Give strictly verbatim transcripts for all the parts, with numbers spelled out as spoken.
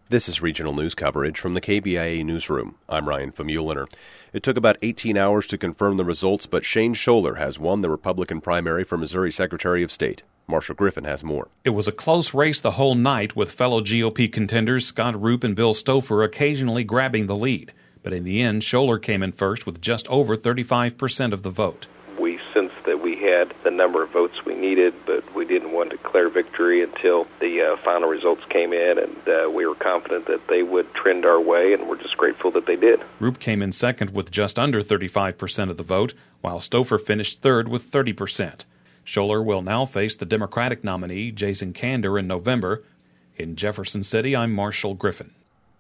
This is regional news coverage from the K B I A newsroom. I'm Ryan Famuliner. It took about eighteen hours to confirm the results, but Shane Scholer has won the Republican primary for Missouri Secretary of State. Marshall Griffin has more. It was a close race the whole night, with fellow G O P contenders Scott Roop and Bill Stouffer occasionally grabbing the lead. But in the end, Scholer came in first with just over thirty-five percent of the vote. We sensed that we had the number of votes we needed, but we didn't want to declare victory until the uh, final results came in, and uh, we were confident that they would trend our way, and we're just grateful that they did. Roop came in second with just under thirty-five percent of the vote, while Stouffer finished third with thirty percent. Scholer will now face the Democratic nominee, Jason Kander, in November. In Jefferson City, I'm Marshall Griffin.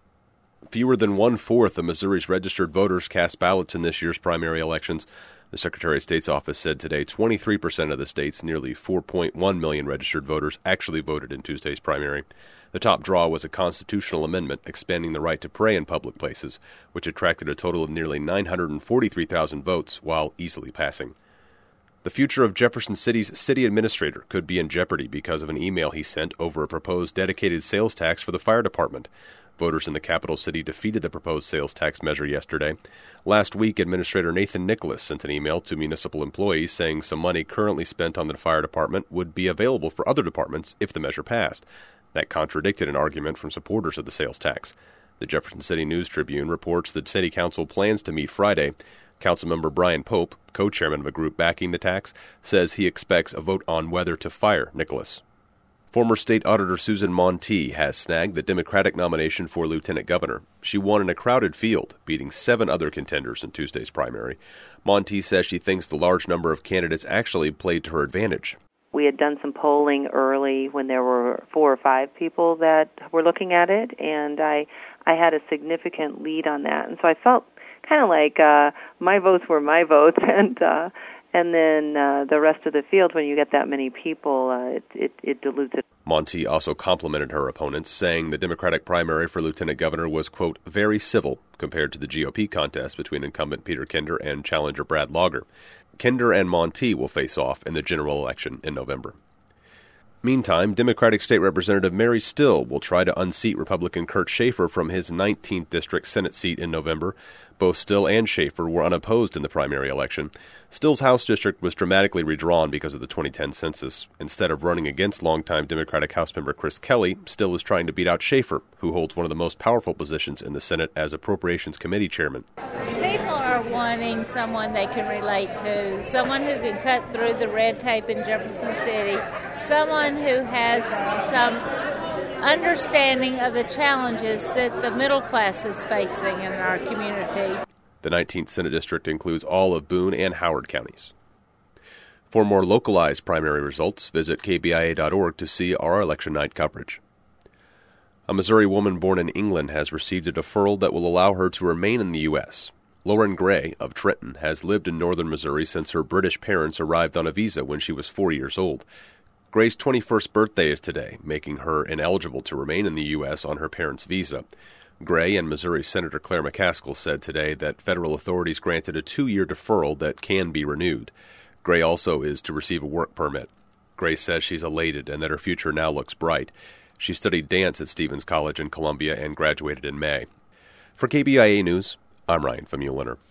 Fewer than one-fourth of Missouri's registered voters cast ballots in this year's primary elections. The Secretary of State's office said today twenty-three percent of the state's nearly four point one million registered voters actually voted in Tuesday's primary. The top draw was a constitutional amendment expanding the right to pray in public places, which attracted a total of nearly nine hundred forty-three thousand votes while easily passing. The future of Jefferson City's city administrator could be in jeopardy because of an email he sent over a proposed dedicated sales tax for the fire department. Voters in the capital city defeated the proposed sales tax measure yesterday. Last week, Administrator Nathan Nicholas sent an email to municipal employees saying some money currently spent on the fire department would be available for other departments if the measure passed. That contradicted an argument from supporters of the sales tax. The Jefferson City News Tribune reports that City Council plans to meet Friday. Councilmember Brian Pope, co-chairman of a group backing the tax, says he expects a vote on whether to fire Nicholas. Former State Auditor Susan Montee has snagged the Democratic nomination for lieutenant governor. She won in a crowded field, beating seven other contenders in Tuesday's primary. Montee says she thinks the large number of candidates actually played to her advantage. We had done some polling early when there were four or five people that were looking at it, and I, I had a significant lead on that. And so I felt kind of like uh, my votes were my votes, and uh, and then uh, the rest of the field, when you get that many people, uh, it, it, it dilutes it. Montee also complimented her opponents, saying the Democratic primary for lieutenant governor was, quote, very civil compared to the G O P contest between incumbent Peter Kinder and challenger Brad Lager. Kinder and Montee will face off in the general election in November. Meantime, Democratic State Representative Mary Still will try to unseat Republican Kurt Schaefer from his nineteenth District Senate seat in November. Both Still and Schaefer were unopposed in the primary election. Still's House district was dramatically redrawn because of the twenty ten census. Instead of running against longtime Democratic House member Chris Kelly, Still is trying to beat out Schaefer, who holds one of the most powerful positions in the Senate as Appropriations Committee chairman. People are wanting someone they can relate to, someone who can cut through the red tape in Jefferson City, someone who has some understanding of the challenges that the middle class is facing in our community. The nineteenth Senate District includes all of Boone and Howard counties. For more localized primary results, visit K B I A dot org to see our election night coverage. A Missouri woman born in England has received a deferral that will allow her to remain in the U S Lauren Gray of Trenton has lived in northern Missouri since her British parents arrived on a visa when she was four years old. Gray's twenty-first birthday is today, making her ineligible to remain in the U S on her parents' visa. Gray and Missouri Senator Claire McCaskill said today that federal authorities granted a two-year deferral that can be renewed. Gray also is to receive a work permit. Gray says she's elated and that her future now looks bright. She studied dance at Stevens College in Columbia and graduated in May. For K B I A News, I'm Ryan Famuliner.